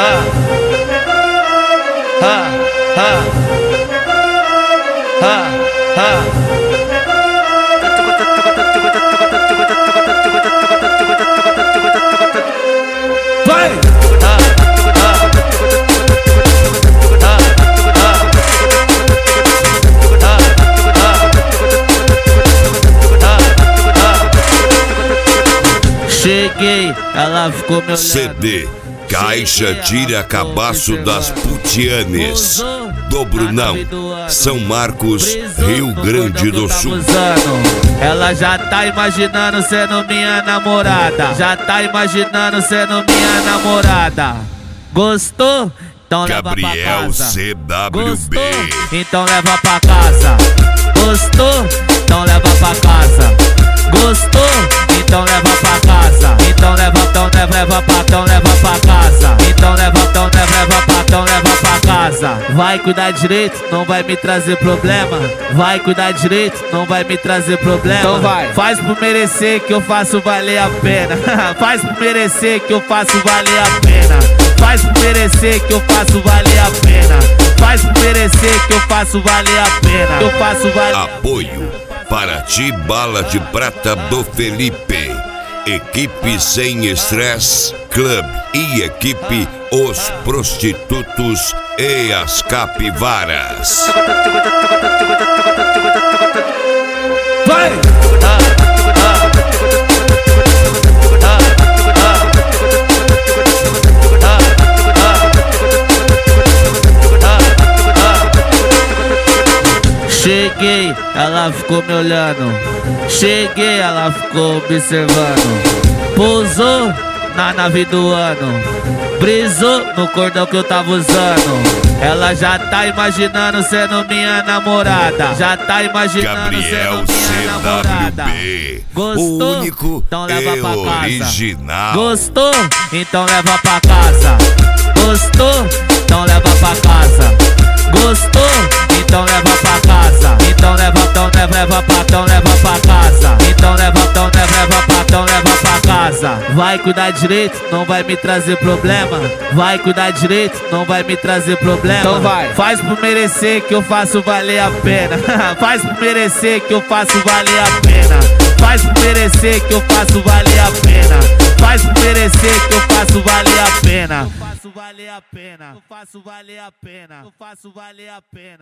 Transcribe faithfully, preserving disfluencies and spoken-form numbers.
ha, ha, ha, ha, ha. Vai! Cheguei, ela ficou me olhando. C D Caixa Tira Cabaço das Putianes do Brunão, São Marcos, Rio Grande do Sul. Ela já tá imaginando sendo minha namorada. Já tá imaginando sendo minha namorada. Gostou? Então leva pra Gabriel casa. C W B. Gostou? Então leva pra casa. Gostou? Então leva pra casa. Gostou? Então leva pra casa. Então leva, então leva, leva pra, então leva pra casa. Então leva, então leva, leva pra, então leva pra casa. Vai cuidar direito, não vai me trazer problema. Vai cuidar direito, não vai me trazer problema. Então vai. Faz por merecer que eu faço valer a pena. Faz por merecer que eu faço valer a pena. Faz por merecer que eu faço valer a pena. Faz por merecer que eu faço valer a pena. Eu faço valer a pena. Apoio para ti, Bala de Prata do Felipe, Equipe Sem Estresse Club e Equipe Os Prostitutos e as Capivaras. Vai! Cheguei, ela ficou me olhando. Cheguei, ela ficou observando. Pousou na nave do ano. Brisou no cordão que eu tava usando. Ela já tá imaginando sendo minha namorada. Já tá imaginando Gabriel sendo minha namorada. C W B, Gostou? o único Então leva e pra casa. original. Gostou? Então leva pra casa. Gostou? Então leva pra casa. Gostou? Então leva pra casa. Então leva, então leva, leva pra, então leva pra casa. Então leva, então leva, leva pra, então leva pra casa. Vai cuidar direito, não vai me trazer problema. Vai cuidar direito, não vai me trazer problema. Então vai. Faz por merecer que eu faço valer a pena. Faz por merecer que eu faço valer a pena. Faz por merecer que eu faço valer a pena. Faz por merecer que eu faço valer a pena. Eu faço valer a pena. Eu faço valer a pena. Eu faço valer a pena.